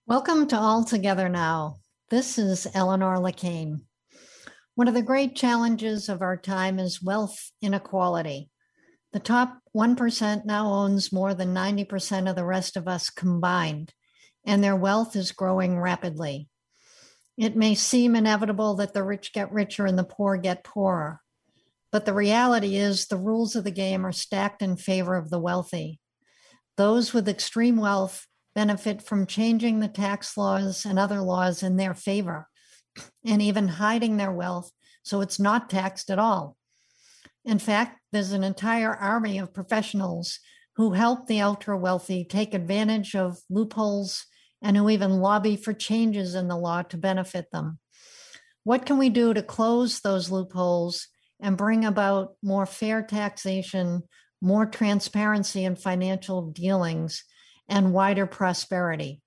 Welcome to All Together Now. This is Eleanor Lacane. One of the great challenges of our time is wealth inequality. The top 1% now owns more than 90% of the rest of us combined, and their wealth is growing rapidly. It may seem inevitable that the rich get richer and the poor get poorer, but the reality is the rules of the game are stacked in favor of the wealthy. Those with extreme wealth benefit from changing the tax laws and other laws in their favor, and even hiding their wealth so it's not taxed at all. In fact, there's an entire army of professionals who help the ultra wealthy take advantage of loopholes and who even lobby for changes in the law to benefit them. What can we do to close those loopholes and bring about more fair taxation, more transparency in financial dealings, and wider prosperity?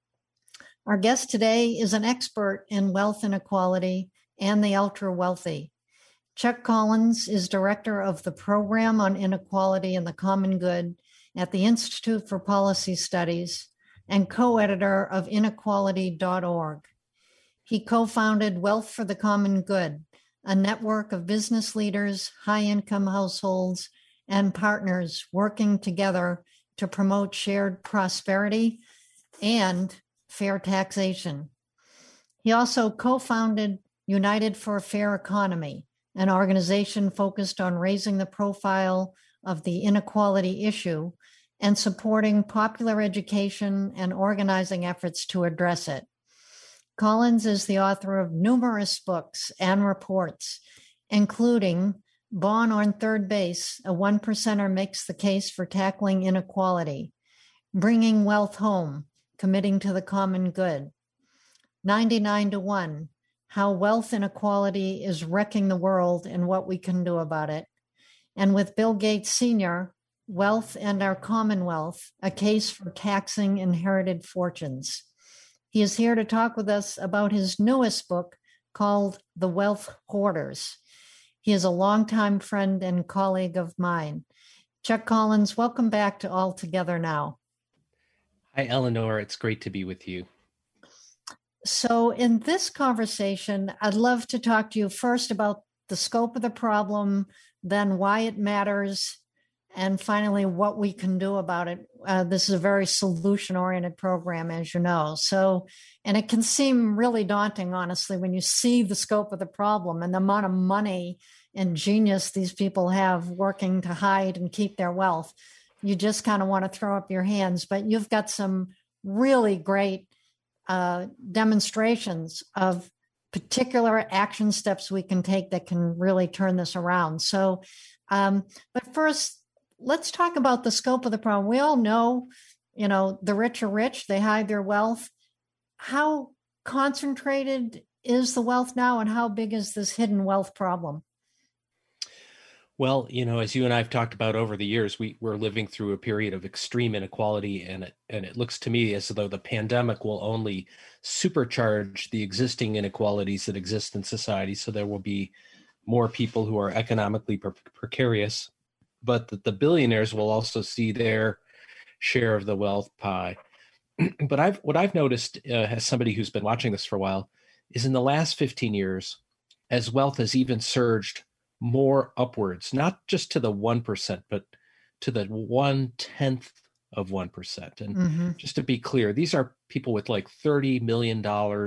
Our guest today is an expert in wealth inequality and the ultra wealthy. Chuck Collins is director of the Program on Inequality and the Common Good at the Institute for Policy Studies and co-editor of inequality.org. He co-founded Wealth for the Common Good, a network of business leaders, high-income households, and partners working together to promote shared prosperity and fair taxation. He also co-founded United for a Fair Economy, an organization focused on raising the profile of the inequality issue and supporting popular education and organizing efforts to address it. Collins is the author of numerous books and reports, including Born on Third Base, a one percenter makes the case for tackling inequality, Bringing Wealth Home, committing to the common good, 99 to 1, how wealth inequality is wrecking the world and what we can do about it, and with Bill Gates Sr., Wealth and Our Commonwealth, a case for taxing inherited fortunes. He is here to talk with us about his newest book called The Wealth Hoarders. He is a longtime friend and colleague of mine. Chuck Collins, welcome back to All Together Now. Hi, Eleanor. It's great to be with you. So in this conversation, I'd love to talk to you first about the scope of the problem, then why it matters, and finally what we can do about it. This is a very solution-oriented program, as you know. And it can seem really daunting, honestly, when you see the scope of the problem and the amount of money and genius these people have working to hide and keep their wealth. You just kind of want to throw up your hands, but you've got some really great demonstrations of particular action steps we can take that can really turn this around. So, but first, let's talk about the scope of the problem. We all know, the rich are rich, they hide their wealth. How concentrated is the wealth now, and how big is this hidden wealth problem? Well, as you and I have talked about over the years, we're living through a period of extreme inequality, and it looks to me as though the pandemic will only supercharge the existing inequalities that exist in society. So there will be more people who are economically precarious, but the billionaires will also see their share of the wealth pie. But what I've noticed as somebody who's been watching this for a while is in the last 15 years, as wealth has even surged more upwards, not just to the 1%, but to the 1/10 of 1%. And just to be clear, these are people with like $30 million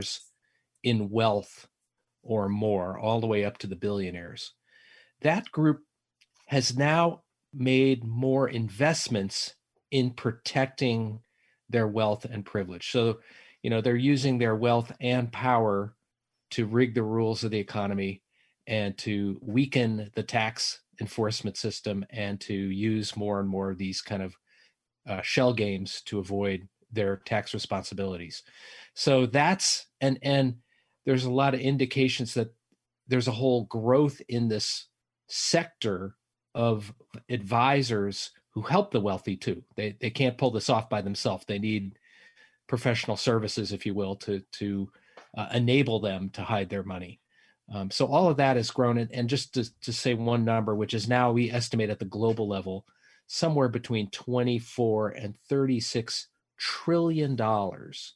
in wealth or more, all the way up to the billionaires. That group has now made more investments in protecting their wealth and privilege. So, they're using their wealth and power to rig the rules of the economy and to weaken the tax enforcement system and to use more and more of these kind of shell games to avoid their tax responsibilities. So and there's a lot of indications that there's a whole growth in this sector of advisors who help the wealthy too. They can't pull this off by themselves. They need professional services, if you will, to enable them to hide their money. So all of that has grown. And just to say one number, which is now we estimate at the global level, somewhere between 24 and $36 trillion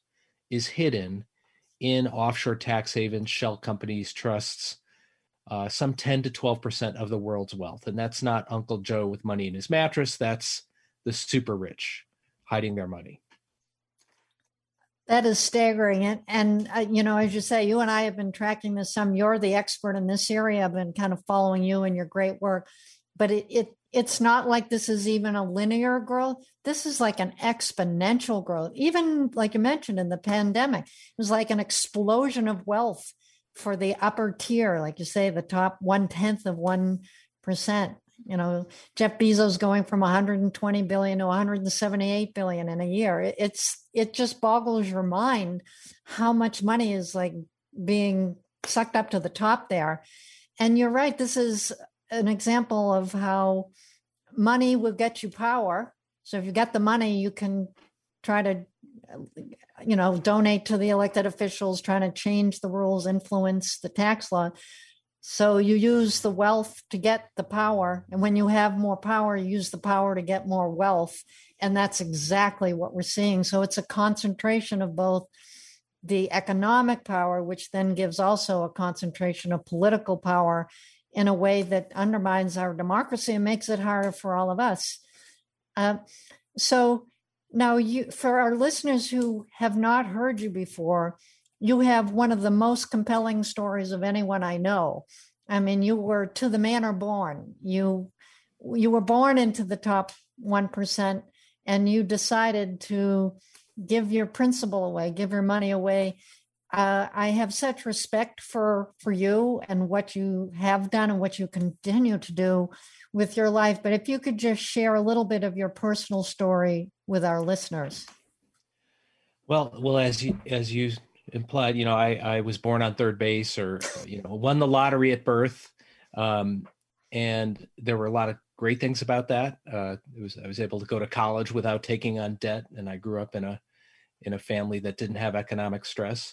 is hidden in offshore tax havens, shell companies, trusts, some 10 to 12% of the world's wealth. And that's not Uncle Joe with money in his mattress. That's the super rich hiding their money. That is staggering. And as you say, you and I have been tracking this some. You're the expert in this area. I've been kind of following you and your great work. But it's not like this is even a linear growth. This is like an exponential growth. Even like you mentioned in the pandemic, it was like an explosion of wealth for the upper tier, like you say, the top 1/10 of 1%. Jeff Bezos going from 120 billion to 178 billion in a year. It just boggles your mind how much money is like being sucked up to the top there. And you're right. This is an example of how money will get you power. So if you get the money, you can try to, donate to the elected officials, trying to change the rules, influence the tax law. So you use the wealth to get the power. And when you have more power, you use the power to get more wealth. And that's exactly what we're seeing. So it's a concentration of both the economic power, which then gives also a concentration of political power in a way that undermines our democracy and makes it harder for all of us. So now, for our listeners who have not heard you before, you have one of the most compelling stories of anyone I know. I mean, you were to the manner born. You were born into the top 1%, and you decided to give your principal away, give your money away. I have such respect for you and what you have done and what you continue to do with your life. But if you could just share a little bit of your personal story with our listeners. Well, as you implied, I was born on third base, or won the lottery at birth, and there were a lot of great things about that. I was able to go to college without taking on debt, and I grew up in a family that didn't have economic stress.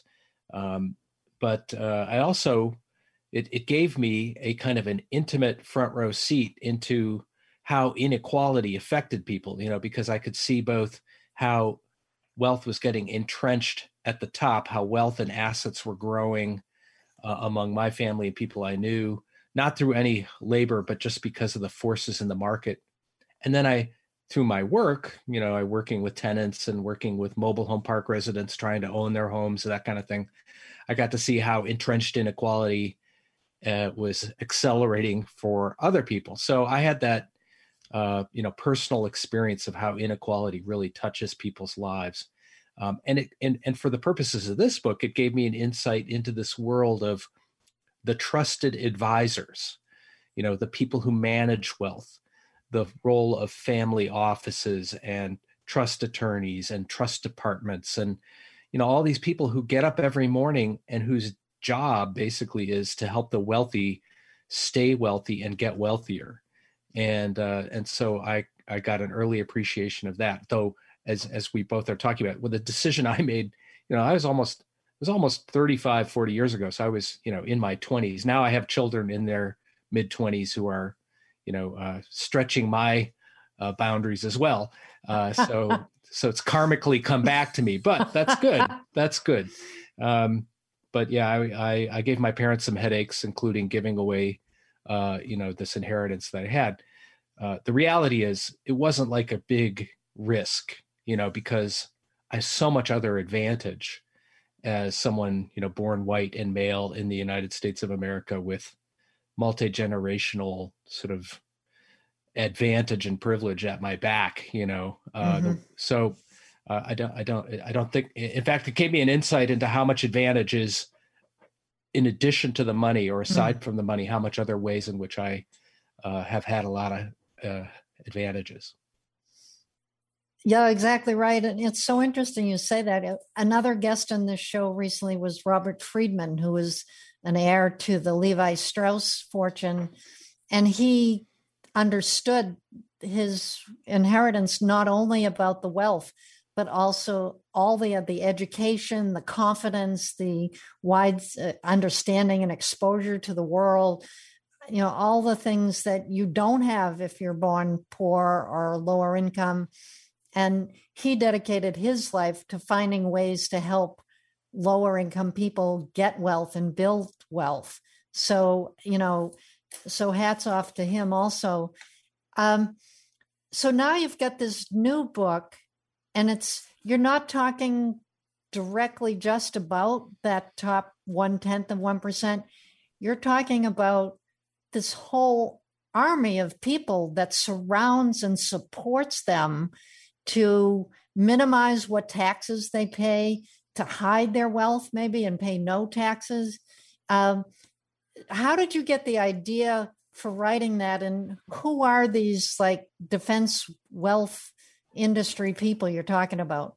But I also, it gave me a kind of an intimate front row seat into how inequality affected people, because I could see both how wealth was getting entrenched at the top, how wealth and assets were growing among my family and people I knew, not through any labor, but just because of the forces in the market. And then through my work, working with tenants and working with mobile home park residents, trying to own their homes, that kind of thing, I got to see how entrenched inequality was accelerating for other people. So I had that, personal experience of how inequality really touches people's lives. And for the purposes of this book, it gave me an insight into this world of the trusted advisors, the people who manage wealth, the role of family offices and trust attorneys and trust departments, and all these people who get up every morning and whose job basically is to help the wealthy stay wealthy and get wealthier. And so I got an early appreciation of that. Though, as we both are talking about, with the decision I made, it was almost 35, 40 years ago. So I was, in my 20s. Now I have children in their mid 20s who are, stretching my boundaries as well. So it's karmically come back to me, but that's good. That's good. But yeah, I gave my parents some headaches, including giving away, this inheritance that I had. The reality is it wasn't like a big risk, because I have so much other advantage as someone, born white and male in the United States of America with multi-generational sort of advantage and privilege at my back, So I don't think, in fact, it gave me an insight into how much advantage is in addition to the money, or aside from the money, how much other ways in which I have had a lot of advantages. Yeah, exactly right. And it's so interesting you say that. Another guest on this show recently was Robert Friedman, who is an heir to the Levi Strauss fortune. And he understood his inheritance not only about the wealth, but also all the education, the confidence, the wide understanding and exposure to the world, all the things that you don't have if you're born poor or lower income. And he dedicated his life to finding ways to help lower income people get wealth and build wealth. So, so hats off to him also. So now you've got this new book, and you're not talking directly just about that top 1/10 of 1%. You're talking about this whole army of people that surrounds and supports them to minimize what taxes they pay, to hide their wealth maybe and pay no taxes. How did you get the idea for writing that? And who are these like defense wealth industry people you're talking about?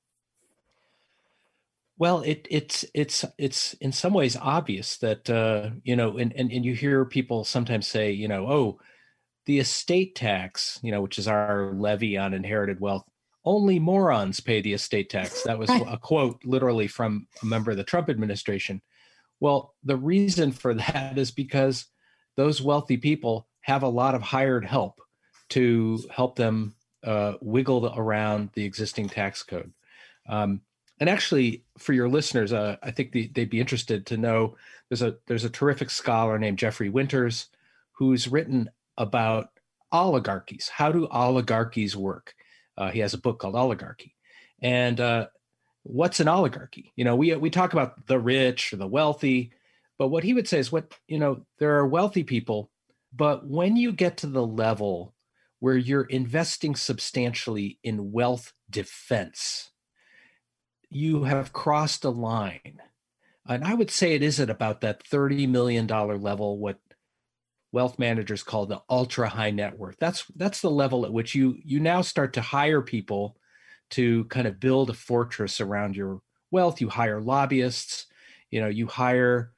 Well, it's in some ways obvious that and you hear people sometimes say, oh, the estate tax, which is our levy on inherited wealth, only morons pay the estate tax. That was a quote literally from a member of the Trump administration. Well, the reason for that is because those wealthy people have a lot of hired help to help them wiggle around the existing tax code. And actually, for your listeners, I think they'd be interested to know there's a terrific scholar named Jeffrey Winters who's written about oligarchies. How do oligarchies work? He has a book called Oligarchy. And what's an oligarchy? We talk about the rich or the wealthy, but what he would say is there are wealthy people, but when you get to the level where you're investing substantially in wealth defense, you have crossed a line. And I would say it is at about that $30 million level, what wealth managers call the ultra high net worth. That's the level at which you now start to hire people to kind of build a fortress around your wealth. You hire lobbyists, you hire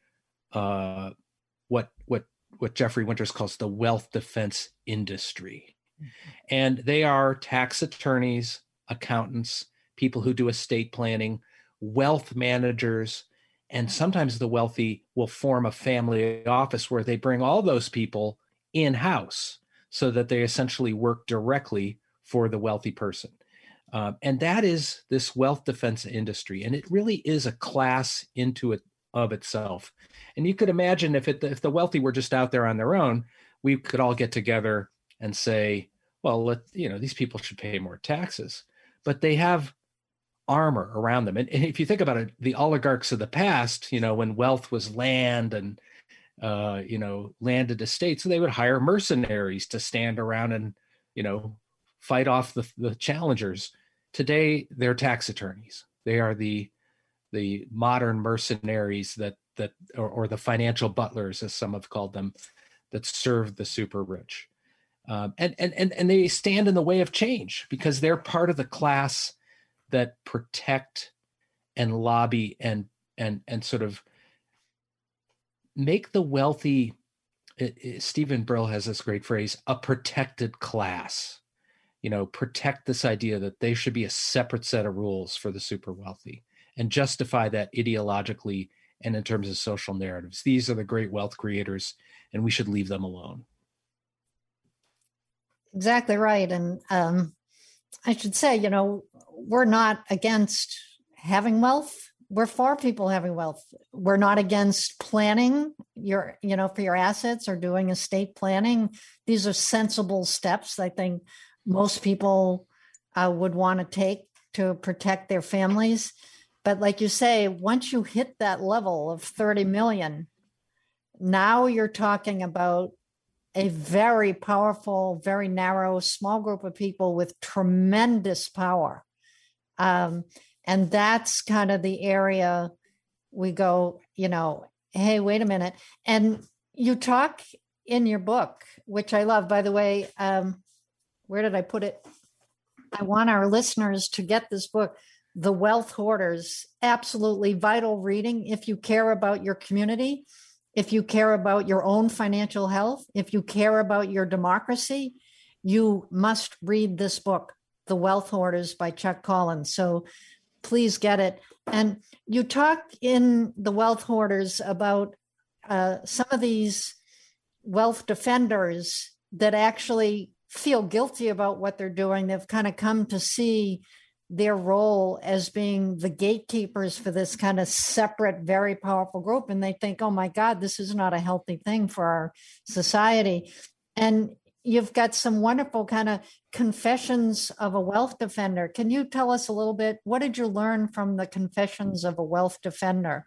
what Jeffrey Winters calls the wealth defense industry. And they are tax attorneys, accountants, people who do estate planning, wealth managers, and sometimes the wealthy will form a family office where they bring all those people in-house so that they essentially work directly for the wealthy person. And that is this wealth defense industry. And it really is a class into it of itself. And you could imagine if the wealthy were just out there on their own, we could all get together and say, well, these people should pay more taxes. But they have armor around them. And if you think about it, the oligarchs of the past, when wealth was land and, landed estates, so they would hire mercenaries to stand around and, fight off the challengers. Today, they're tax attorneys. They are the modern mercenaries or the financial butlers, as some have called them, that serve the super rich. And they stand in the way of change because they're part of the class that protect and lobby and sort of make the wealthy. Stephen Brill has this great phrase, a protected class. Protect this idea that they should be a separate set of rules for the super wealthy and justify that ideologically and in terms of social narratives. These are the great wealth creators, and we should leave them alone. Exactly right. And I should say, we're not against having wealth. We're for people having wealth. We're not against planning for your assets or doing estate planning. These are sensible steps I think most people would want to take to protect their families. But like you say, once you hit that level of 30 million, now you're talking about a very powerful, very narrow, small group of people with tremendous power. And that's kind of the area we go, hey, wait a minute. And you talk in your book, which I love, by the way, where did I put it? I want our listeners to get this book, The Wealth Hoarders. Absolutely vital reading if you care about your community, if you care about your own financial health, if you care about your democracy, you must read this book, The Wealth Hoarders by Chuck Collins. So please get it. And you talk in The Wealth Hoarders about some of these wealth defenders that actually feel guilty about what they're doing. They've kind of come to see their role as being the gatekeepers for this kind of separate, very powerful group. And they think, oh my God, this is not a healthy thing for our society. And you've got some wonderful kind of confessions of a wealth defender. Can you tell us a little bit? What did you learn from the confessions of a wealth defender?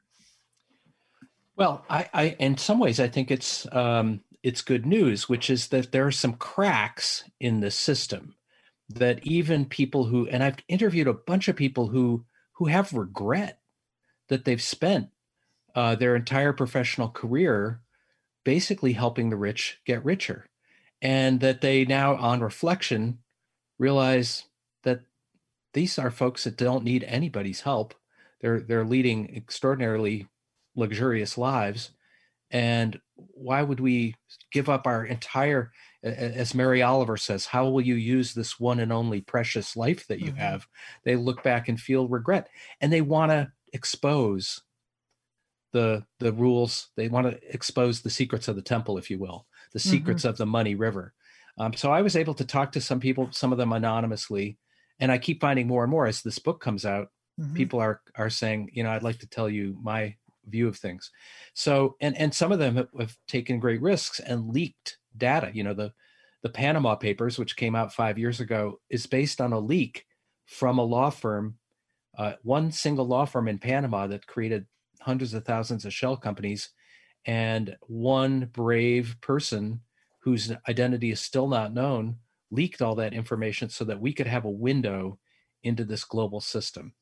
Well, I in some ways, I think it's good news, which is that there are some cracks in the system that even people who, and I've interviewed a bunch of people who have regret that they've spent their entire professional career basically helping the rich get richer, and that they now, on reflection, realize that these are folks that don't need anybody's help. They're leading extraordinarily luxurious lives, and why would we give up our entire, as Mary Oliver says, how will you use this one and only precious life that you have? They look back and feel regret, and they want to expose the rules. They want to expose the secrets of the temple, if you will, the secrets of the money river. So I was able to talk to some people, some of them anonymously, and I keep finding more and more as this book comes out, people are saying, I'd like to tell you my view of things. So, and some of them have taken great risks and leaked data. The Panama Papers, which came out 5 years ago, is based on a leak from a law firm, one single law firm in Panama that created hundreds of thousands of shell companies, and one brave person whose identity is still not known leaked all that information so that we could have a window into this global system.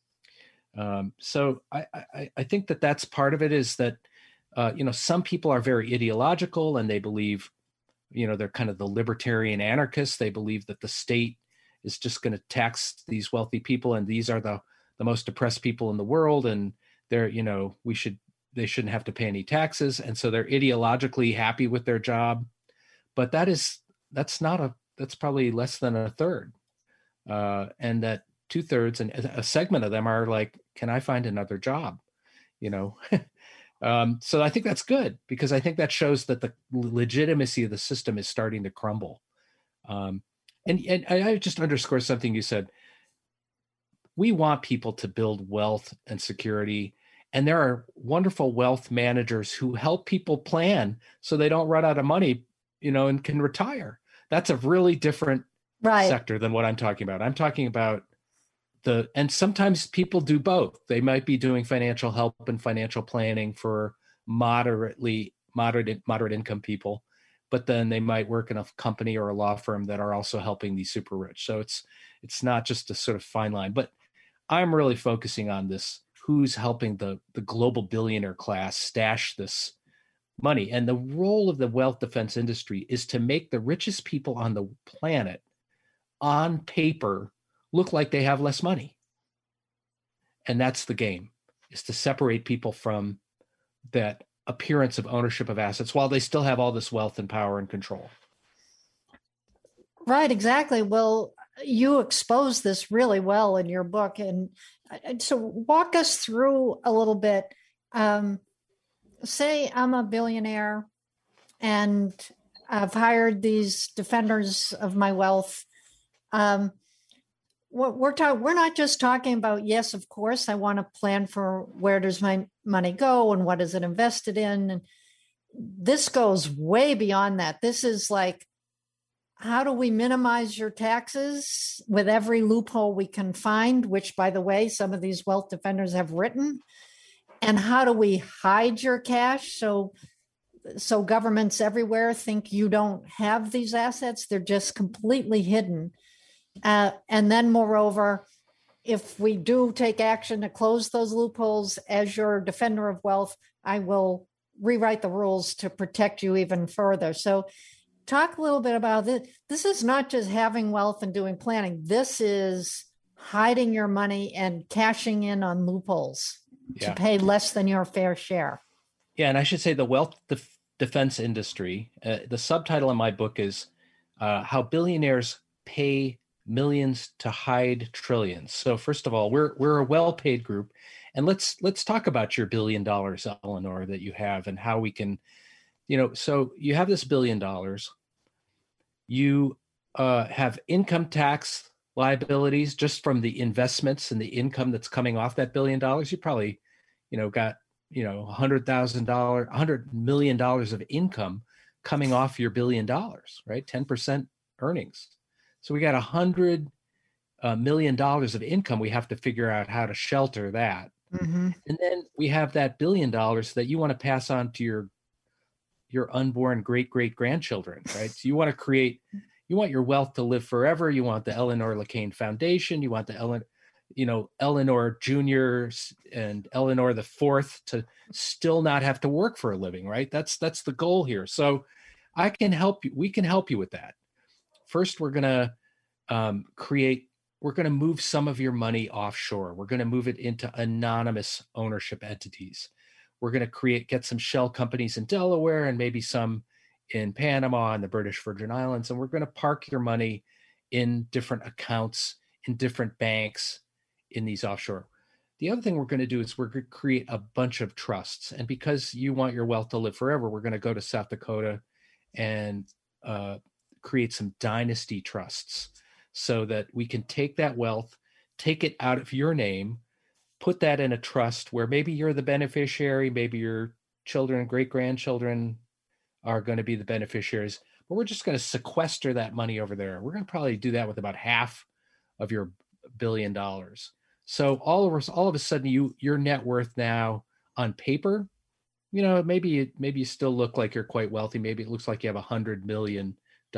So I think that that's part of it, is that, some people are very ideological and they believe, they're kind of the libertarian anarchists. They believe that the state is just going to tax these wealthy people, and these are the most oppressed people in the world, and they're, they shouldn't have to pay any taxes. And so they're ideologically happy with their job. But that's probably less than a third. And that 2/3 and a segment of them are like, can I find another job? So I think that's good, because I think that shows that the legitimacy of the system is starting to crumble. And I just underscore something you said. We want people to build wealth and security, and there are wonderful wealth managers who help people plan so they don't run out of money, and can retire. That's a really different sector than what I'm talking about. I'm talking about and sometimes people do both. They might be doing financial help and financial planning for moderate income people, but then they might work in a company or a law firm that are also helping the super rich. So it's not just a sort of fine line, but I'm really focusing on this. Who's helping the global billionaire class stash this money? And the role of the wealth defense industry is to make the richest people on the planet on paper look like they have less money. And that's the game, is to separate people from that appearance of ownership of assets while they still have all this wealth and power and control. Right, exactly. Well, you expose this really well in your book. And so walk us through a little bit. Say I'm a billionaire and I've hired these defenders of my wealth. We're not just talking about, yes, of course, I want to plan for where does my money go and what is it invested in. And this goes way beyond that. This is like, how do we minimize your taxes with every loophole we can find, which, by the way, some of these wealth defenders have written? And how do we hide your cash so governments everywhere think you don't have these assets? They're just completely hidden. And then, moreover, if we do take action to close those loopholes, as your defender of wealth, I will rewrite the rules to protect you even further. So talk a little bit about this. This is not just having wealth and doing planning. This is hiding your money and cashing in on loopholes to pay less than your fair share. Yeah, and I should say the wealth defense industry, the subtitle in my book is How Billionaires Pay Millions to Hide Trillions. So first of all, we're a well-paid group, and let's talk about your $1 billion, Eleanor, that you have, and how we can, so you have this $1 billion. You have income tax liabilities just from the investments and the income that's coming off that $1 billion, you probably, got, $100 million of income coming off your $1 billion, right? 10% earnings. So we got $100 million of income. We have to figure out how to shelter that. Mm-hmm. And then we have that $1 billion that you want to pass on to your unborn great grandchildren, right? So you want your wealth to live forever. You want the Eleanor LeCain Foundation. You want the Eleanor Jr. and Eleanor the Fourth to still not have to work for a living, right? That's the goal here. So I can help you. We can help you with that. First, we're going to move some of your money offshore. We're going to move it into anonymous ownership entities. We're going to get some shell companies in Delaware and maybe some in Panama and the British Virgin Islands. And we're going to park your money in different accounts, in different banks in these offshore. The other thing we're going to do is we're going to create a bunch of trusts. And because you want your wealth to live forever, we're going to go to South Dakota and create some dynasty trusts so that we can take that wealth, take it out of your name, put that in a trust where maybe you're the beneficiary, maybe your children, great-grandchildren are going to be the beneficiaries, but we're just going to sequester that money over there. We're going to probably do that with about half of your $1 billion. So all of a sudden, your net worth now on paper, maybe you still look like you're quite wealthy. Maybe it looks like you have $100 million.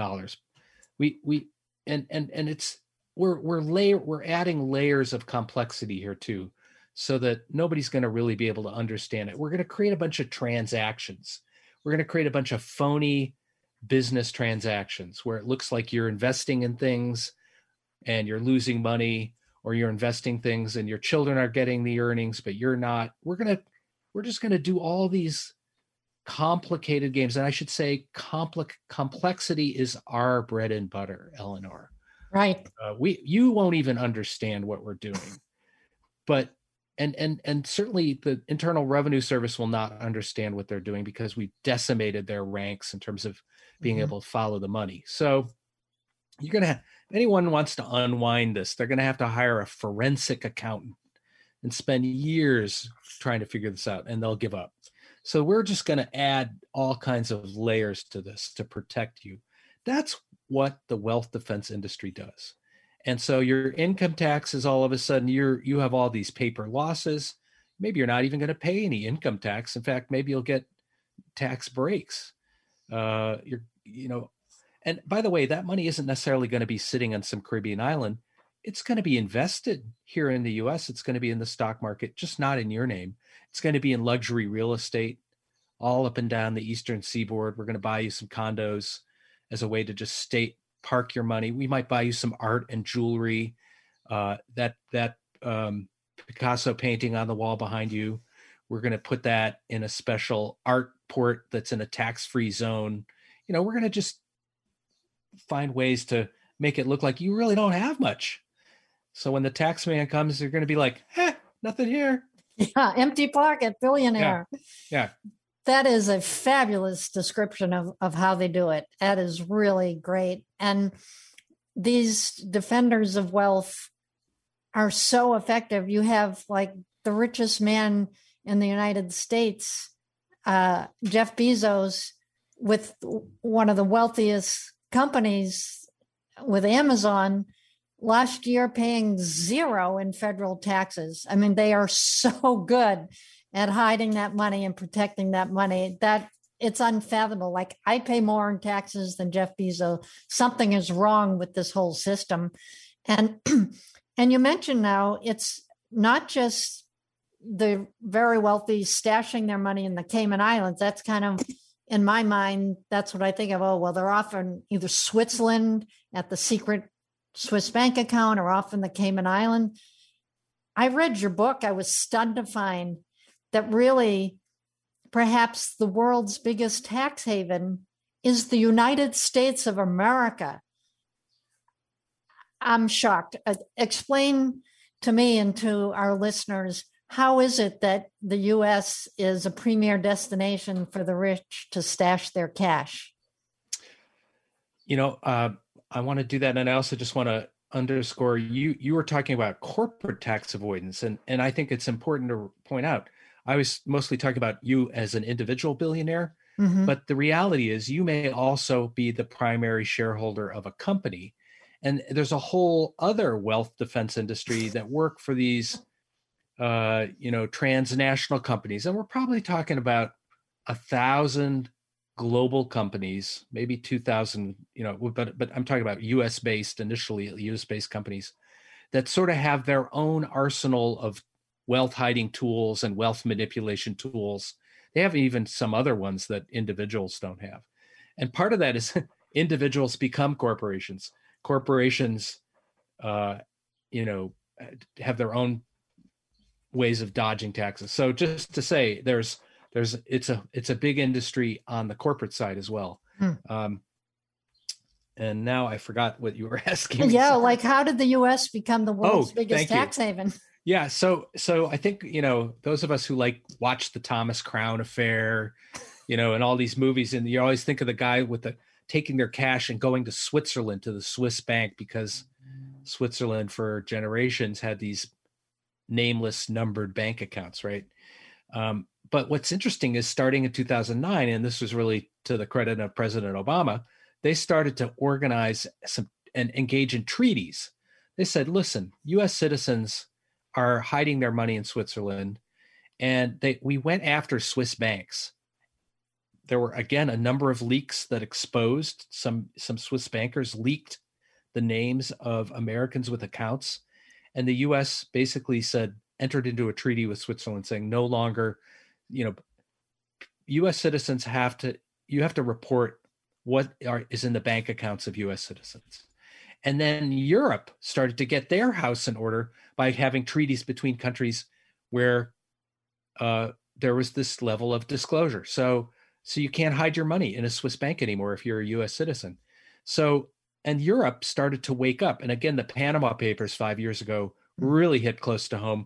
We're adding layers of complexity here too, so that nobody's going to really be able to understand it. We're going to create a bunch of transactions. We're going to create a bunch of phony business transactions where it looks like you're investing in things and you're losing money, or you're investing things and your children are getting the earnings, but you're not. We're just going to do all these complicated games. And I should say complexity is our bread and butter, Eleanor. Right. You won't even understand what we're doing, but and certainly the Internal Revenue Service will not understand what they're doing because we decimated their ranks in terms of being able to follow the money. So you're going to have, if anyone wants to unwind this, they're going to have to hire a forensic accountant and spend years trying to figure this out, and they'll give up. So we're just going to add all kinds of layers to this to protect you. That's what the wealth defense industry does. And so your income taxes, all of a sudden, you have all these paper losses. Maybe you're not even going to pay any income tax. In fact, maybe you'll get tax breaks. And by the way, that money isn't necessarily going to be sitting on some Caribbean island. It's going to be invested here in the U.S. It's going to be in the stock market, just not in your name. It's going to be in luxury real estate all up and down the eastern seaboard. We're going to buy you some condos as a way to just park your money. We might buy you some art and jewelry. That Picasso painting on the wall behind you, we're going to put that in a special art port that's in a tax-free zone. We're going to just find ways to make it look like you really don't have much. So when the tax man comes, you're going to be like, nothing here. Yeah, empty pocket, billionaire. Yeah. That is a fabulous description of how they do it. That is really great. And these defenders of wealth are so effective. You have like the richest man in the United States, Jeff Bezos, with one of the wealthiest companies with Amazon, last year paying zero in federal taxes. I mean, they are so good at hiding that money and protecting that money that it's unfathomable. Like, I pay more in taxes than Jeff Bezos. Something is wrong with this whole system. And you mentioned now it's not just the very wealthy stashing their money in the Cayman Islands. That's kind of, in my mind, that's what I think of. Oh, well, they're off in either Switzerland at the secret Swiss bank account or off in the Cayman Island. I read your book. I was stunned to find that really perhaps the world's biggest tax haven is the United States of America. I'm shocked. Explain to me and to our listeners, how is it that the U.S. is a premier destination for the rich to stash their cash? I want to do that. And I also just want to underscore, you were talking about corporate tax avoidance, and I think it's important to point out, I was mostly talking about you as an individual billionaire, Mm-hmm. but the reality is you may also be the primary shareholder of a company. And there's a whole other wealth defense industry that work for these transnational companies. And we're probably talking about 1,000 global companies, maybe 2,000, but I'm talking about US based, initially US based companies that sort of have their own arsenal of wealth hiding tools and wealth manipulation tools. They have even some other ones that individuals don't have. And part of that is individuals become corporations. Corporations, uh, have their own ways of dodging taxes. So just to say, it's a big industry on the corporate side as well. Hmm. And now I forgot what you were asking me. Yeah, Sorry. like how did the U.S. become the world's biggest tax haven? Yeah, so I think those of us who watch the Thomas Crown Affair, and all these movies, and you always think of the guy with taking their cash and going to Switzerland to the Swiss bank, because Switzerland for generations had these nameless numbered bank accounts, right? But what's interesting is starting in 2009, and this was really to the credit of President Obama, they started to organize and engage in treaties. They said, listen, US citizens are hiding their money in Switzerland, and we went after Swiss banks. There were, again, a number of leaks that exposed some Swiss bankers leaked the names of Americans with accounts. And the US basically entered into a treaty with Switzerland saying no longer, US citizens have to report what is in the bank accounts of US citizens. And then Europe started to get their house in order by having treaties between countries where there was this level of disclosure. So you can't hide your money in a Swiss bank anymore if you're a US citizen. And Europe started to wake up. And again, the Panama Papers 5 years ago really hit close to home.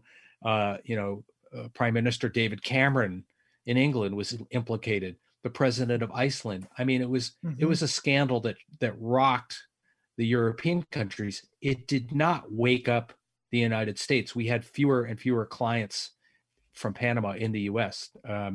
Prime Minister David Cameron in England was implicated. The president of Iceland. I mean, it was a scandal that rocked the European countries. It did not wake up the United States. We had fewer and fewer clients from Panama in the US.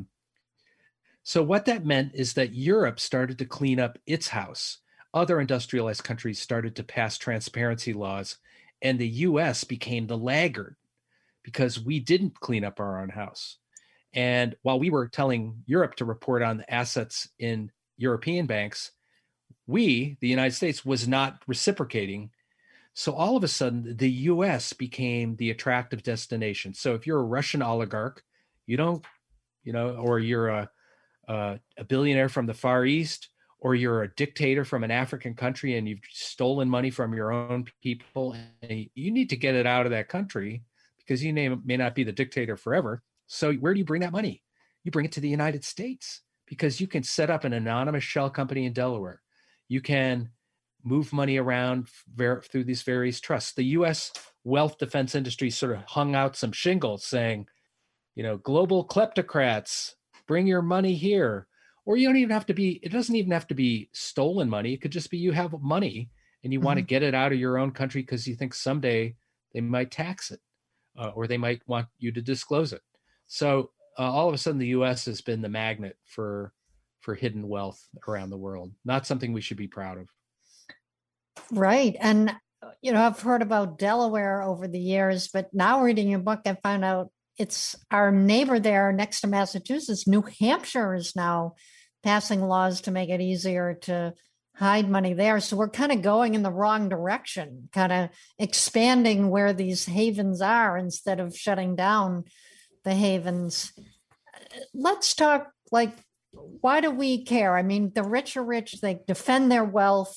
So what that meant is that Europe started to clean up its house. Other industrialized countries started to pass transparency laws, and the US became the laggard because we didn't clean up our own house. And while we were telling Europe to report on the assets in European banks, the United States, was not reciprocating. So all of a sudden, the US became the attractive destination. So if you're a Russian oligarch, or you're a billionaire from the Far East, or you're a dictator from an African country and you've stolen money from your own people, and you need to get it out of that country because you may not be the dictator forever. So where do you bring that money? You bring it to the United States, because you can set up an anonymous shell company in Delaware. You can move money around through these various trusts. The U.S. wealth defense industry sort of hung out some shingles saying, global kleptocrats, bring your money here. Or it doesn't even have to be stolen money. It could just be you have money and you want to get it out of your own country because you think someday they might tax it, or they might want you to disclose it. So all of a sudden, the U.S. has been the magnet for hidden wealth around the world. Not something we should be proud of. Right. And, I've heard about Delaware over the years, but now reading your book, I found out it's our neighbor there next to Massachusetts. New Hampshire is now passing laws to make it easier to hide money there. So we're kind of going in the wrong direction, kind of expanding where these havens are instead of shutting down the havens. Let's talk, why do we care? I mean, the rich are rich, they defend their wealth.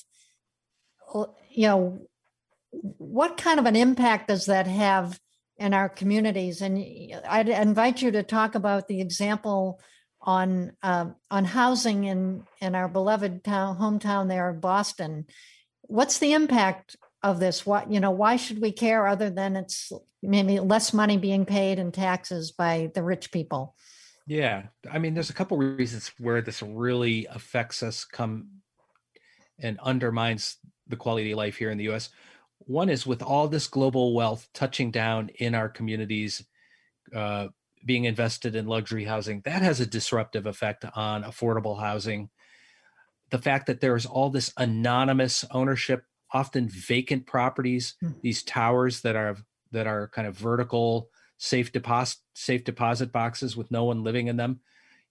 What kind of an impact does that have in our communities? And I'd invite you to talk about the example on housing in our beloved hometown there in Boston. What's the impact of this? Why should we care other than it's maybe less money being paid in taxes by the rich people? Yeah. I mean, there's a couple of reasons where this really affects us and undermines the quality of life here in the US. One is with all this global wealth touching down in our communities, being invested in luxury housing, that has a disruptive effect on affordable housing. The fact that there's all this anonymous ownership, often vacant properties, these towers that are kind of vertical safe deposit boxes with no one living in them.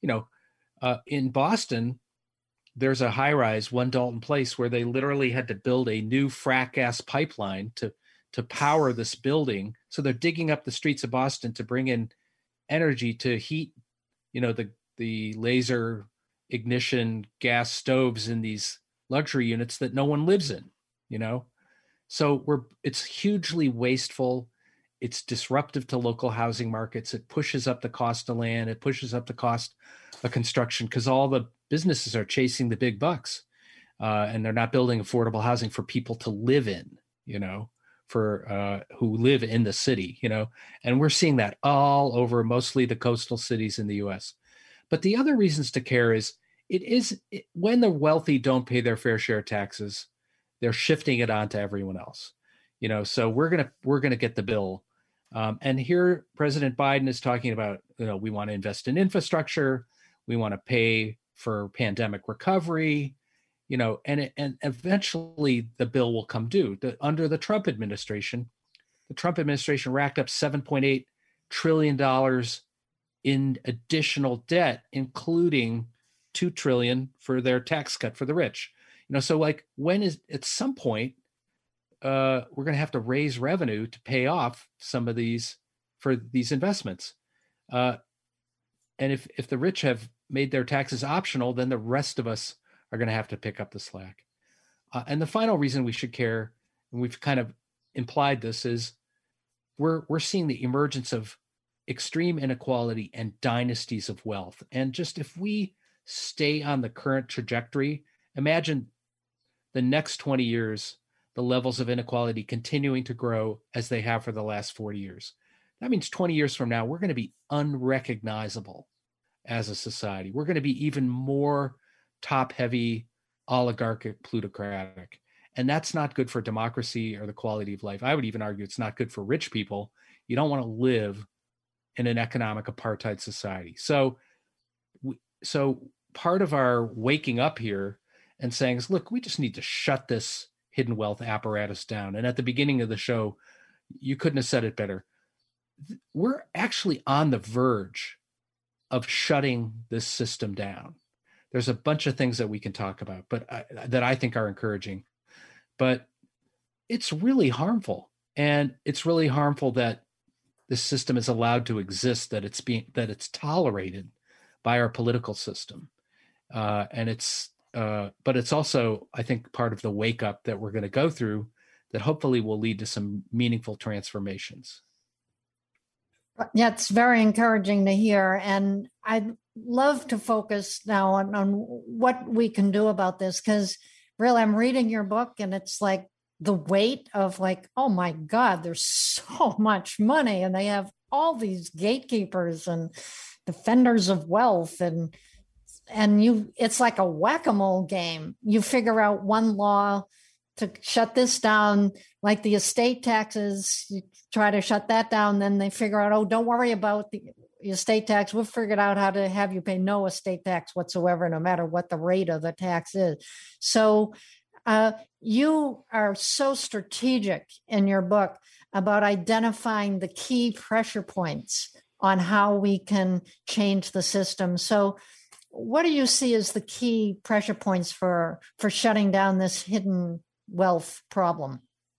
In Boston, there's a high rise, One Dalton Place, where they literally had to build a new frack gas pipeline to power this building. So they're digging up the streets of Boston to bring in energy to heat, the laser ignition gas stoves in these luxury units that no one lives in, So it's hugely wasteful. It's disruptive to local housing markets. It pushes up the cost of land. It pushes up the cost of construction because all the businesses are chasing the big bucks, and they're not building affordable housing for people to live in, for who live in the city, and we're seeing that all over mostly the coastal cities in the US. But the other reasons to care is when the wealthy don't pay their fair share of taxes, they're shifting it on to everyone else, so we're gonna get the bill. And here President Biden is talking about, we want to invest in infrastructure, we want to pay for pandemic recovery, and eventually the bill will come due. Under the Trump administration racked up $7.8 trillion in additional debt, including $2 trillion for their tax cut for the rich. So at some point, we're going to have to raise revenue to pay off some of these investments. And if the rich have made their taxes optional, then the rest of us are going to have to pick up the slack. And the final reason we should care, and we've kind of implied this, is we're seeing the emergence of extreme inequality and dynasties of wealth. And just if we stay on the current trajectory, imagine the next 20 years, the levels of inequality continuing to grow as they have for the last 40 years. That means 20 years from now, we're going to be unrecognizable as a society. We're going to be even more top-heavy, oligarchic, plutocratic. And that's not good for democracy or the quality of life. I would even argue it's not good for rich people. You don't want to live in an economic apartheid society. So part of our waking up here and saying is, look, we just need to shut this hidden wealth apparatus down. And at the beginning of the show, you couldn't have said it better. We're actually on the verge of shutting this system down. There's a bunch of things that we can talk about, but that I think are encouraging. But it's really harmful, and it's really harmful that this system is allowed to exist, that it's tolerated by our political system, but it's also, I think, part of the wake up that we're going to go through that hopefully will lead to some meaningful transformations. Yeah, it's very encouraging to hear. And I'd love to focus now on what we can do about this, because really I'm reading your book and it's like the weight of oh my God, there's so much money and they have all these gatekeepers and defenders of wealth, and it's like a whack-a-mole game. You figure out one law to shut this down, like the estate taxes, you try to shut that down, then they figure out, oh, don't worry about the estate tax. We've figured out how to have you pay no estate tax whatsoever, no matter what the rate of the tax is. So you are so strategic in your book about identifying the key pressure points on how we can change the system. So what do you see as the key pressure points for shutting down this hidden wealth problem?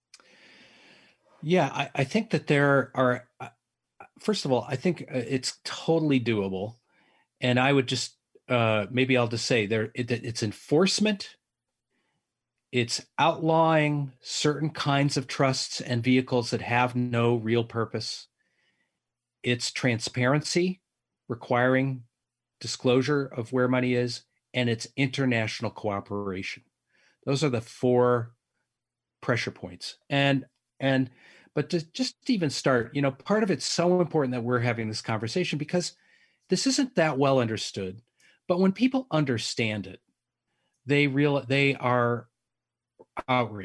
Yeah, I think that there are, first of all, I think it's totally doable. And I would just, maybe I'll just say it's enforcement, it's outlawing certain kinds of trusts and vehicles that have no real purpose. It's transparency, requiring disclosure of where money is, and it's international cooperation. Those are the 4 pressure points. But to just even start, part of it's so important that we're having this conversation because this isn't that well understood. But when people understand it, they are outraged.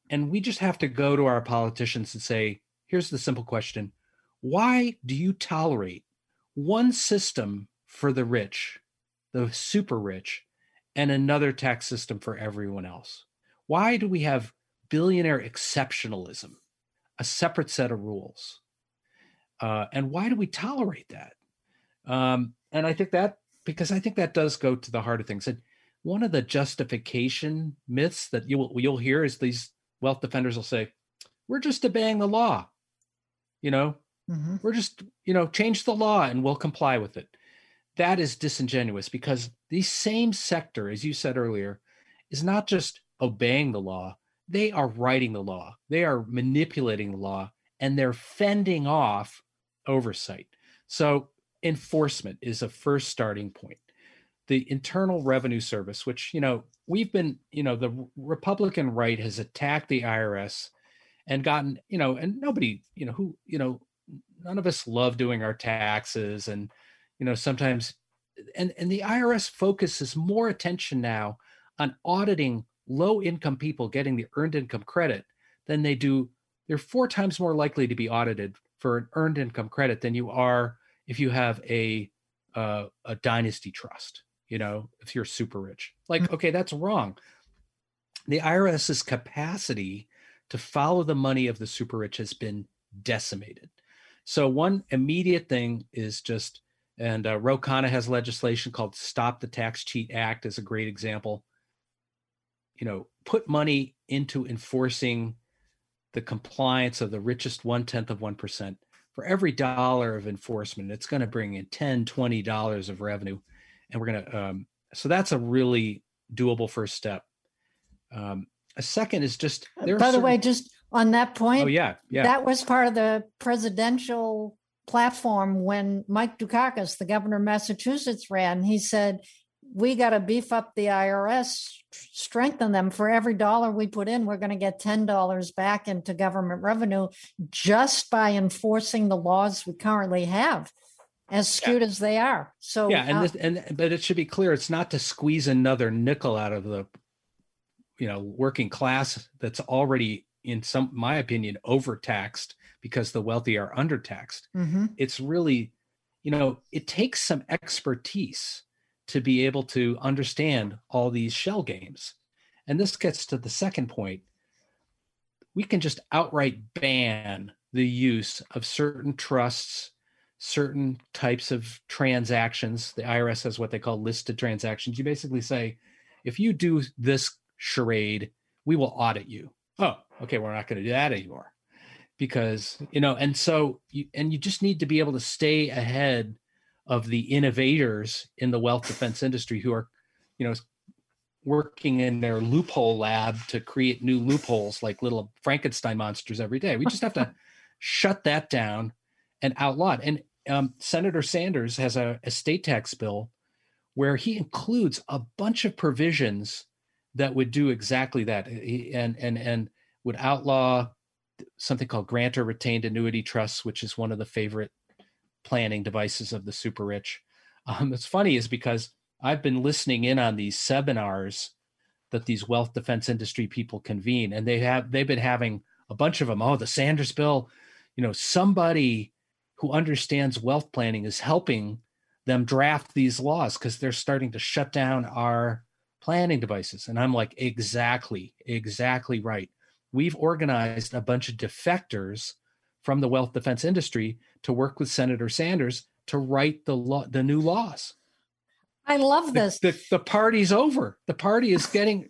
And we just have to go to our politicians and say, here's the simple question. Why do you tolerate one system for the rich, the super rich, and another tax system for everyone else? Why do we have billionaire exceptionalism, a separate set of rules? And why do we tolerate that? And I think that, because I think that does go to the heart of things. And one of the justification myths that you'll hear is these wealth defenders will say, we're just obeying the law. We're just, change the law and we'll comply with it. That is disingenuous, because the same sector, as you said earlier, is not just obeying the law. They are writing the law. They are manipulating the law, and they're fending off oversight. So enforcement is a first starting point. The Internal Revenue Service, which, we've been, the Republican right has attacked the IRS and gotten, and nobody, none of us love doing our taxes. And, sometimes, and the IRS focuses more attention now on auditing low income people getting the earned income credit than they do. They're 4 times more likely to be audited for an earned income credit than you are if you have a dynasty trust, if you're super rich. Like, okay, that's wrong. The IRS's capacity to follow the money of the super rich has been decimated. So one immediate thing is just, and Ro Khanna has legislation called Stop the Tax Cheat Act as a great example. Put money into enforcing the compliance of the richest 1/10 of 1%. For every dollar of enforcement, it's going to bring in $10, $20 of revenue. And we're going to, so that's a really doable first step. A second is just, by the way, just on that point. Oh yeah. That was part of the presidential platform when Mike Dukakis, the governor of Massachusetts, ran. He said, we got to beef up the IRS, strengthen them. For every dollar we put in, we're going to get $10 back into government revenue just by enforcing the laws we currently have, as skewed as they are. So but it should be clear, it's not to squeeze another nickel out of the working class that's already, in my opinion, overtaxed because the wealthy are undertaxed. Mm-hmm. It's really, it takes some expertise to be able to understand all these shell games. And this gets to the second point. We can just outright ban the use of certain trusts, certain types of transactions. The IRS has what they call listed transactions. You basically say, if you do this charade, we will audit you. Oh, okay, we're not going to do that anymore. Because, and so, you just need to be able to stay ahead of the innovators in the wealth defense industry who are, working in their loophole lab to create new loopholes like little Frankenstein monsters every day. We just have to shut that down and outlaw it. And Senator Sanders has a estate tax bill where he includes a bunch of provisions that would do exactly that, and would outlaw something called grantor retained annuity trusts, which is one of the favorite planning devices of the super rich. It's funny is because I've been listening in on these seminars that these wealth defense industry people convene, and they've been having a bunch of them. Oh, the Sanders bill, somebody who understands wealth planning is helping them draft these laws because they're starting to shut down our planning devices. And I'm like, exactly right. We've organized a bunch of defectors from the wealth defense industry to work with Senator Sanders to write the new laws. I love this. The party's over. The party is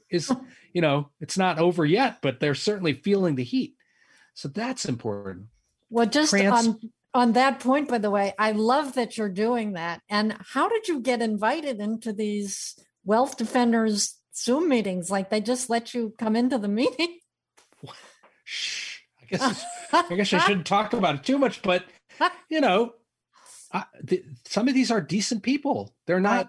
it's not over yet, but they're certainly feeling the heat. So that's important. Well, just on that point, by the way, I love that you're doing that. And how did you get invited into these wealth defenders Zoom meetings? Like they just let you come into the meeting? Shh. I guess I shouldn't talk about it too much, but some of these are decent people. They're not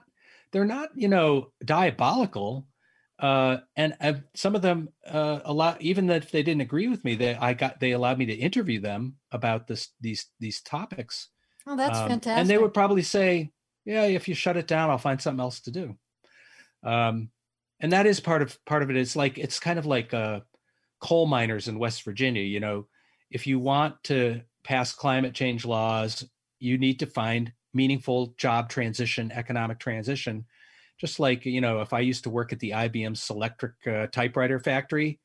diabolical. And some of them, a lot, even if they didn't agree with me, they allowed me to interview them about these topics. Oh, that's fantastic. And they would probably say, yeah, if you shut it down, I'll find something else to do. And that is part of it. It's kind of like coal miners in West Virginia. If you want to pass climate change laws, you need to find meaningful job transition, economic transition. Just like, if I used to work at the IBM Selectric typewriter factory,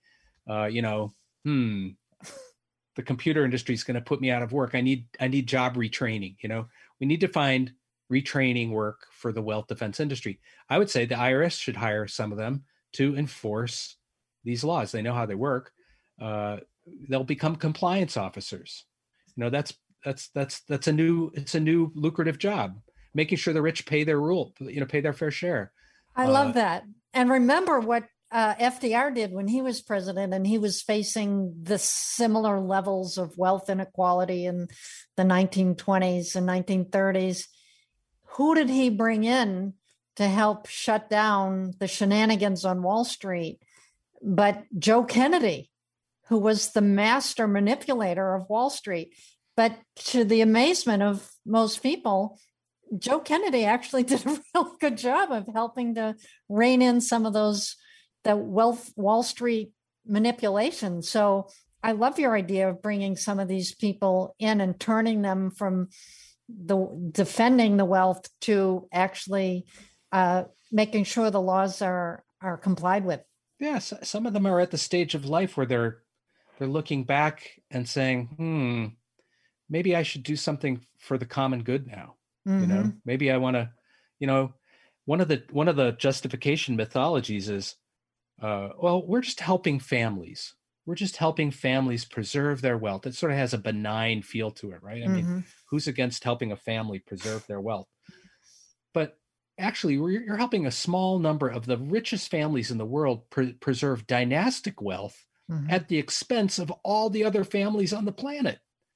the computer industry is going to put me out of work. I need job retraining. We need to find retraining work for the wealth defense industry. I would say the IRS should hire some of them to enforce these laws. They know how they work. They'll become compliance officers. That's a new lucrative job, making sure the rich pay pay their fair share. I love that. And remember what FDR did when he was president, and he was facing the similar levels of wealth inequality in the 1920s and 1930s. Who did he bring in to help shut down the shenanigans on Wall Street? But Joe Kennedy, who was the master manipulator of Wall Street. But to the amazement of most people, Joe Kennedy actually did a real good job of helping to rein in some of the Wall Street manipulation. So I love your idea of bringing some of these people in and turning them from defending the wealth to actually making sure the laws are complied with. Yes, some of them are at the stage of life where they're looking back and saying, maybe I should do something for the common good now. Mm-hmm. Maybe I want to, one of the justification mythologies is, we're just helping families. We're just helping families preserve their wealth. It sort of has a benign feel to it, right? I mean, who's against helping a family preserve their wealth? But actually, you're helping a small number of the richest families in the world preserve dynastic wealth at the expense of all the other families on the planet.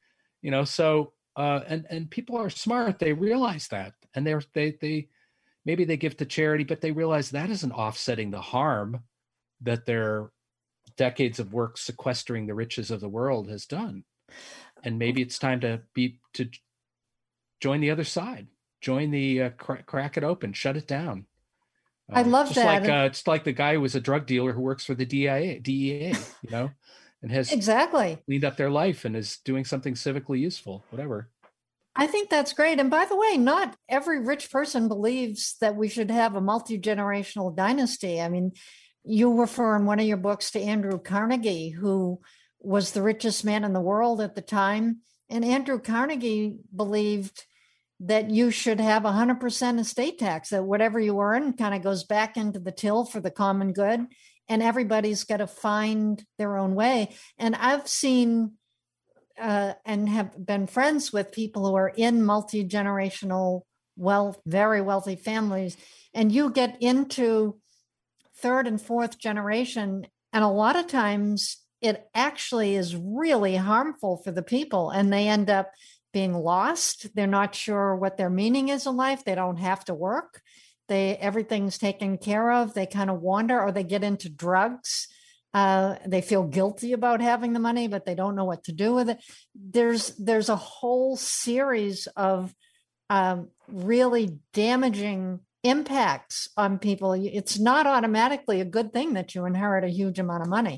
So and people are smart. They realize that, and they maybe they give to charity, but they realize that isn't offsetting the harm that their decades of work sequestering the riches of the world has done. And maybe it's time to join the other side, join the crack it open, shut it down. I love that. It's like the guy who was a drug dealer who works for the DEA, and has exactly cleaned up their life and is doing something civically useful, whatever. I think that's great. And by the way, not every rich person believes that we should have a multi-generational dynasty. I mean, you refer in one of your books to Andrew Carnegie, who was the richest man in the world at the time. And Andrew Carnegie believed that you should have 100% estate tax, that whatever you earn kind of goes back into the till for the common good. And everybody's got to find their own way. And I've seen and have been friends with people who are in multi-generational wealth, very wealthy families. And you get into third and fourth generation, and a lot of times it actually is really harmful for the people, and they end up being lost. They're not sure what their meaning is in life. They don't have to work. Everything's taken care of. They kind of wander, or they get into drugs. They feel guilty about having the money, but they don't know what to do with it. There's a whole series of really damaging impacts on people. It's not automatically a good thing that you inherit a huge amount of money.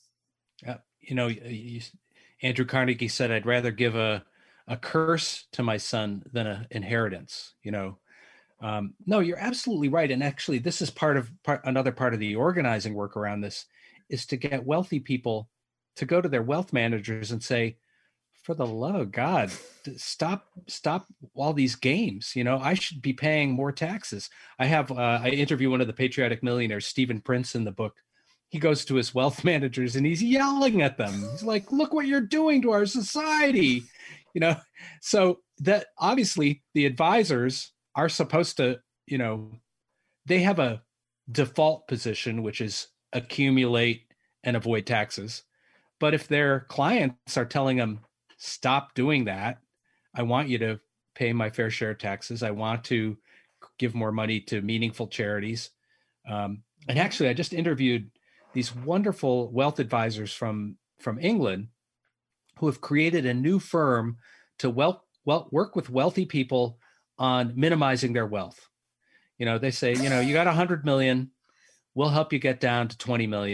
Andrew Carnegie said, "I'd rather give a curse to my son than an inheritance." No, you're absolutely right. And actually, this is another part of the organizing work around this, is to get wealthy people to go to their wealth managers and say, for the love of God, stop all these games. I should be paying more taxes. I interview one of the patriotic millionaires, Stephen Prince, in the book. He goes to his wealth managers and he's yelling at them. He's like, look what you're doing to our society. So that obviously the advisors are supposed to, they have a default position, which is accumulate and avoid taxes. But if their clients are telling them, stop doing that, I want you to pay my fair share of taxes, I want to give more money to meaningful charities. And actually, I just interviewed these wonderful wealth advisors from England who have created a new firm to work with wealthy people on minimizing their wealth. They say, you got 100 million, we'll help you get down to 20 million.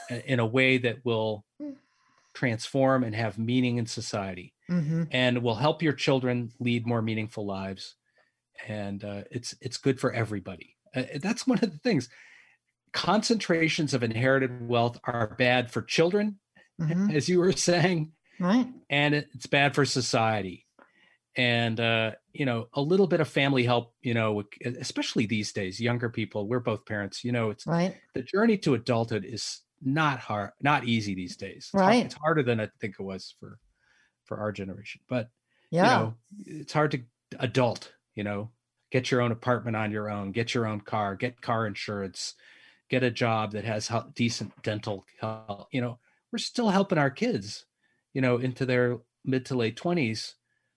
in a way that will transform and have meaning in society, and will help your children lead more meaningful lives. And it's good for everybody. That's one of the things. Concentrations of inherited wealth are bad for children, as you were saying, right? And it's bad for society. And a little bit of family help, especially these days, younger people. We're both parents. It's right. The journey to adulthood is not hard, not easy these days. Right. It's harder than I think it was for our generation. But yeah, it's hard to adult. Get your own apartment on your own, get your own car, get car insurance, get a job that has decent dental health. We're still helping our kids, into their mid to late 20s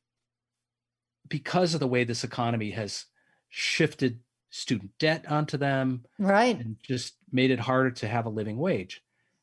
because of the way this economy has shifted student debt onto them, right? And just made it harder to have a living wage.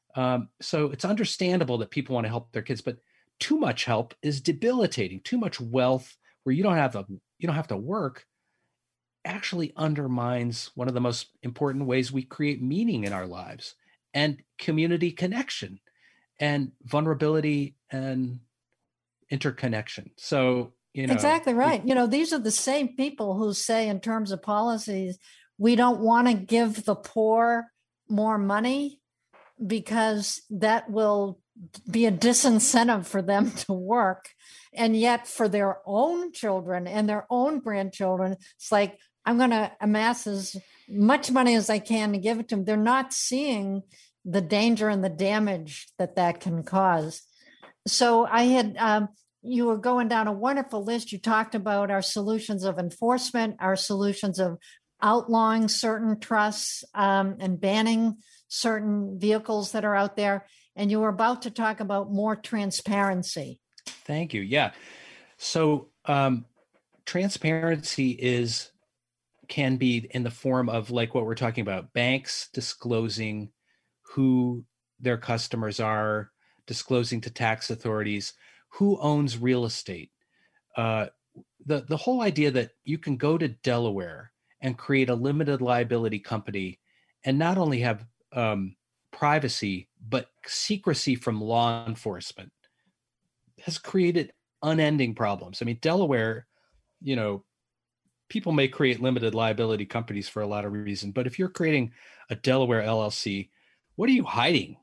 So it's understandable that people want to help their kids, but too much help is debilitating. Too much wealth where you don't have to work actually undermines one of the most important ways we create meaning in our lives, and community connection and vulnerability and interconnection. So, exactly right. These are the same people who say, in terms of policies, we don't want to give the poor more money because that will be a disincentive for them to work. And yet for their own children and their own grandchildren, it's like, I'm going to amass as much money as I can to give it to them. They're not seeing the danger and the damage that can cause. So I had, you were going down a wonderful list. You talked about our solutions of enforcement, our solutions of outlawing certain trusts, and banning certain vehicles that are out there. And you were about to talk about more transparency. Thank you. Yeah. So transparency can be in the form of, like what we're talking about, banks disclosing who their customers are, disclosing to tax authorities who owns real estate. The whole idea that you can go to Delaware and create a limited liability company and not only have privacy, but secrecy from law enforcement has created unending problems. I mean, Delaware, people may create limited liability companies for a lot of reasons, but if you're creating a Delaware LLC, what are you hiding?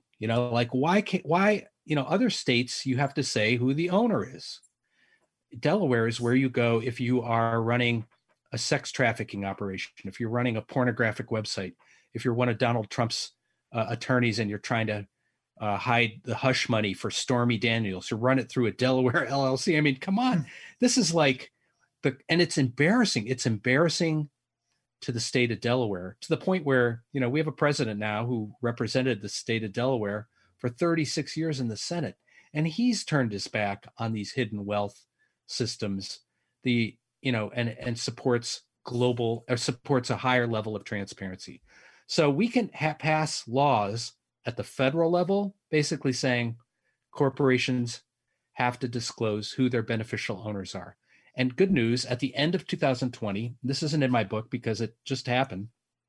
Why, other states, you have to say who the owner is. Delaware is where you go if you are running a sex trafficking operation, if you're running a pornographic website, if you're one of Donald Trump's attorneys and you're trying to hide the hush money for Stormy Daniels, you run it through a Delaware LLC. I mean, come on. This is like, and it's embarrassing. It's embarrassing to the state of Delaware, to the point where, we have a president now who represented the state of Delaware for 36 years in the Senate. And he's turned his back on these hidden wealth systems, and supports supports a higher level of transparency. So we can pass laws at the federal level, basically saying corporations have to disclose who their beneficial owners are. And good news, at the end of 2020, this isn't in my book because it just happened,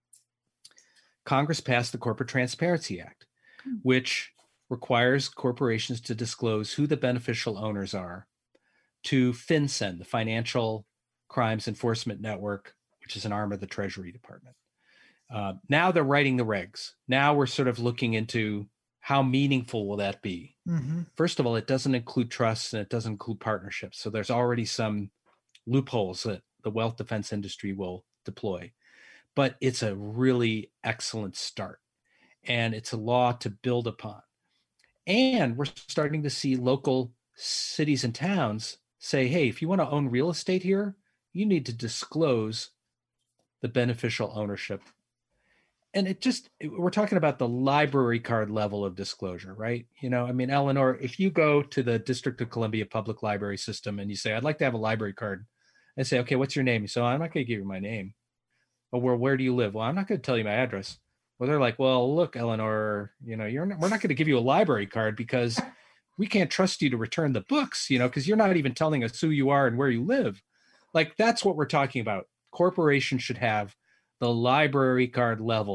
Congress passed the Corporate Transparency Act, which requires corporations to disclose who the beneficial owners are to FinCEN, the Financial Crimes Enforcement Network, which is an arm of the Treasury Department. Now they're writing the regs. Now we're sort of looking into how meaningful will that be? Mm-hmm. First of all, it doesn't include trusts and it doesn't include partnerships. So there's already some loopholes that the wealth defense industry will deploy. But it's a really excellent start. And it's a law to build upon. And we're starting to see local cities and towns say, hey, if you want to own real estate here, you need to disclose the beneficial ownership. And we're talking about the library card level of disclosure, right? Eleanor, if you go to the District of Columbia Public Library System and you say, I'd like to have a library card, I say, okay, what's your name? So I'm not going to give you my name. Oh, where do you live? Well, I'm not going to tell you my address. Well, they're like, well, look, Eleanor, we're not going to give you a library card because we can't trust you to return the books, because you're not even telling us who you are and where you live. Like, that's what we're talking about. Corporations should have the library card level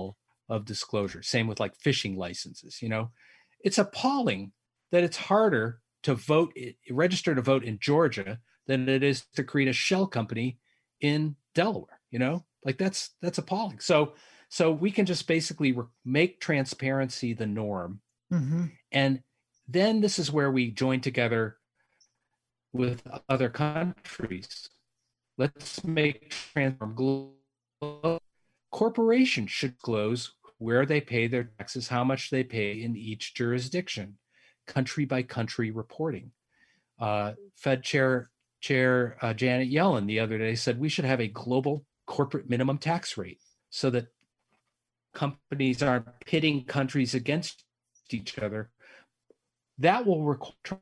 of disclosure. Same with like fishing licenses. It's appalling that it's harder to register to vote in Georgia than it is to create a shell company in Delaware. Like that's appalling. So we can just basically make transparency the norm. Mm-hmm. And then this is where we join together with other countries. Let's make transform global. Corporations should disclose where they pay their taxes, how much they pay in each jurisdiction, country by country reporting. Fed Chair Janet Yellen the other day said we should have a global corporate minimum tax rate so that companies aren't pitting countries against each other. That will require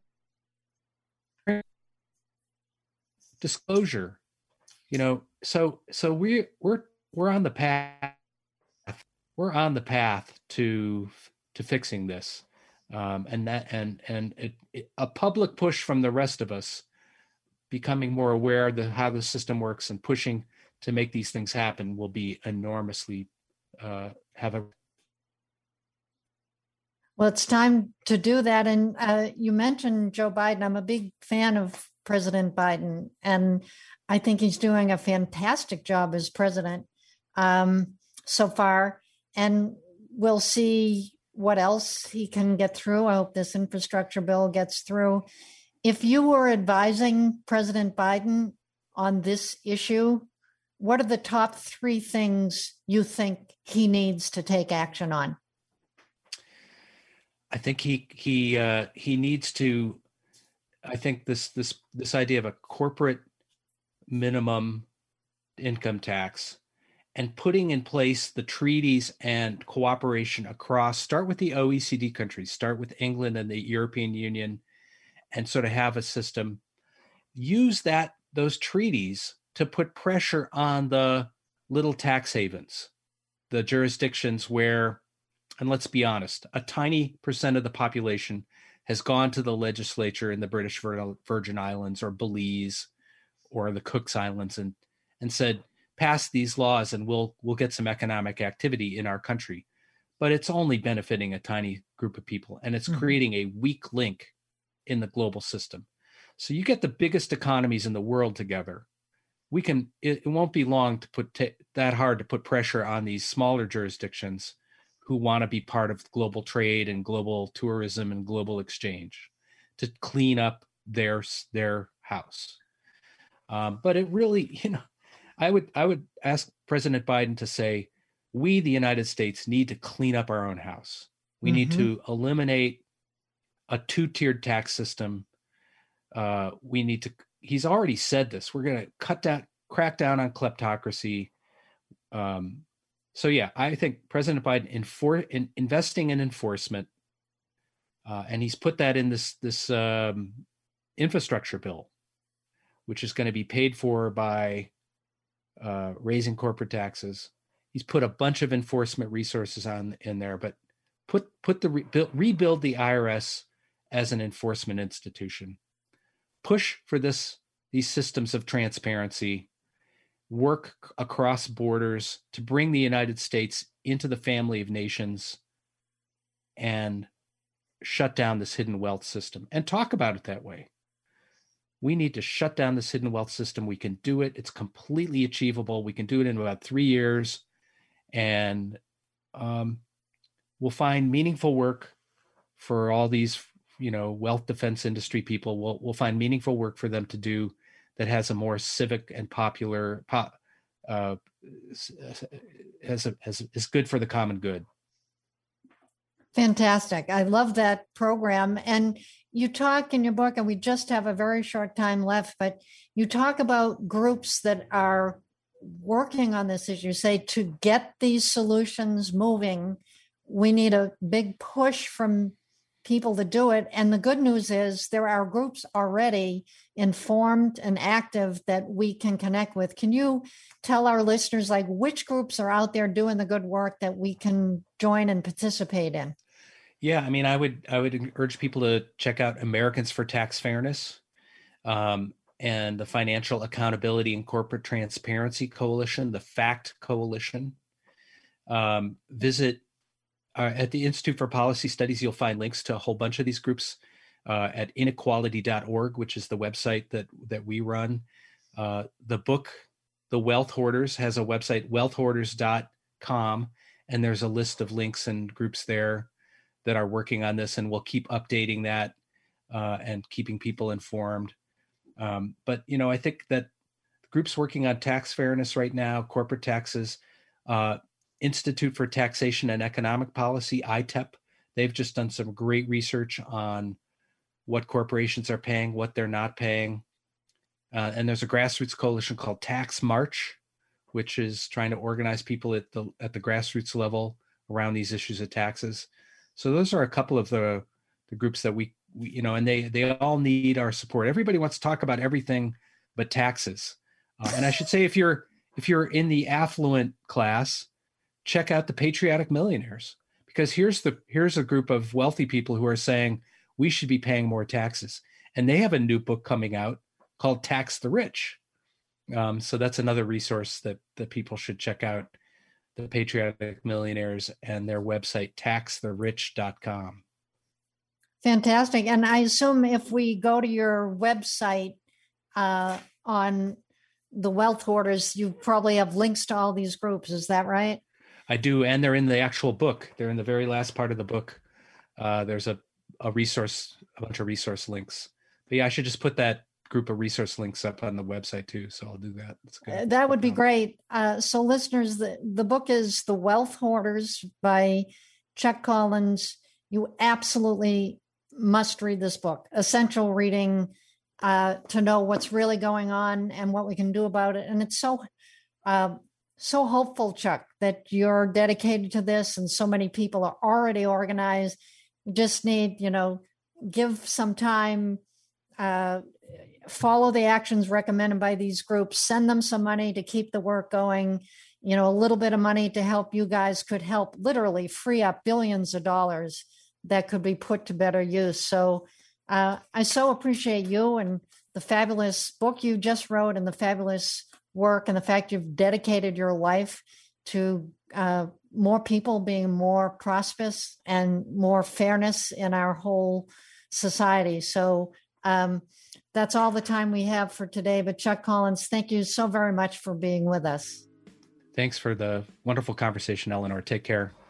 disclosure. So we're on the path. We're on the path to fixing this, and a public push from the rest of us, becoming more aware of how the system works and pushing to make these things happen will be enormously Well, it's time to do that. And you mentioned Joe Biden. I'm a big fan of President Biden, and I think he's doing a fantastic job as president so far. And we'll see what else he can get through. I hope this infrastructure bill gets through. If you were advising President Biden on this issue, what are the top 3 things you think he needs to take action on? I think he needs to. I think this idea of a corporate minimum income tax and putting in place the treaties and cooperation across, start with the OECD countries, start with England and the European Union, and sort of have a system, use those treaties to put pressure on the little tax havens, the jurisdictions where, and let's be honest, a tiny percent of the population has gone to the legislature in the British Virgin Islands or Belize or the Cook Islands and said, pass these laws and we'll get some economic activity in our country. But it's only benefiting a tiny group of people, and it's creating a weak link in the global system. So you get the biggest economies in the world together. It won't be long to that hard to put pressure on these smaller jurisdictions who want to be part of global trade and global tourism and global exchange to clean up their house. But it really, I would ask President Biden to say, we, the United States, need to clean up our own house. We need to eliminate a 2-tiered tax system. He's already said this. We're going to crack down on kleptocracy. So yeah, I think President Biden investing in enforcement, and he's put that in this infrastructure bill, which is going to be paid for by raising corporate taxes. He's put a bunch of enforcement resources in there, but rebuild the IRS as an enforcement institution. Push for these systems of transparency. Work across borders to bring the United States into the family of nations and shut down this hidden wealth system and talk about it that way. We need to shut down this hidden wealth system. We can do it. It's completely achievable. We can do it in about 3 years, and we'll find meaningful work for all these, wealth defense industry people. We'll find meaningful work for them to do that has a more civic and popular, is good for the common good. Fantastic. I love that program. And you talk in your book, and we just have a very short time left, but you talk about groups that are working on this issue. Say, to get these solutions moving, we need a big push from people to do it. And the good news is there are groups already informed and active that we can connect with. Can you tell our listeners, like, which groups are out there doing the good work that we can join and participate in? Yeah, I mean, I would urge people to check out Americans for Tax Fairness, and the Financial Accountability and Corporate Transparency Coalition, the FACT Coalition. Visit at the Institute for Policy Studies. You'll find links to a whole bunch of these groups at inequality.org, which is the website that we run. The book, The Wealth Hoarders, has a website, wealthhoarders.com, and there's a list of links and groups there that are working on this, and we'll keep updating that and keeping people informed. But, I think that groups working on tax fairness right now, corporate taxes, Institute for Taxation and Economic Policy, ITEP, they've just done some great research on what corporations are paying, what they're not paying. And there's a grassroots coalition called Tax March, which is trying to organize people at the grassroots level around these issues of taxes. So those are a couple of the groups that we and they all need our support. Everybody wants to talk about everything but taxes. And I should say, if you're in the affluent class, check out the Patriotic Millionaires, because here's a group of wealthy people who are saying we should be paying more taxes. And they have a new book coming out called Tax the Rich. So that's another resource that people should check out, the Patriotic Millionaires and their website, taxtherich.com. Fantastic. And I assume if we go to your website on the Wealth Hoarders, you probably have links to all these groups. Is that right? I do. And they're in the actual book. They're in the very last part of the book. There's a bunch of resource links. But yeah, I should just put that group of resource links up on the website too. So I'll do that. That's good. That would be great. So listeners, the book is The Wealth Hoarders by Chuck Collins. You absolutely must read this book. Essential reading to know what's really going on and what we can do about it. And it's so hopeful, Chuck, that you're dedicated to this, and so many people are already organized. You just need, give some time, follow the actions recommended by these groups, send them some money to keep the work going. A little bit of money to help you guys could help literally free up billions of dollars that could be put to better use. So I so appreciate you and the fabulous book you just wrote, and the fabulous work, and the fact you've dedicated your life to more people being more prosperous and more fairness in our whole society. So that's all the time we have for today. But Chuck Collins, thank you so very much for being with us. Thanks for the wonderful conversation, Eleanor. Take care.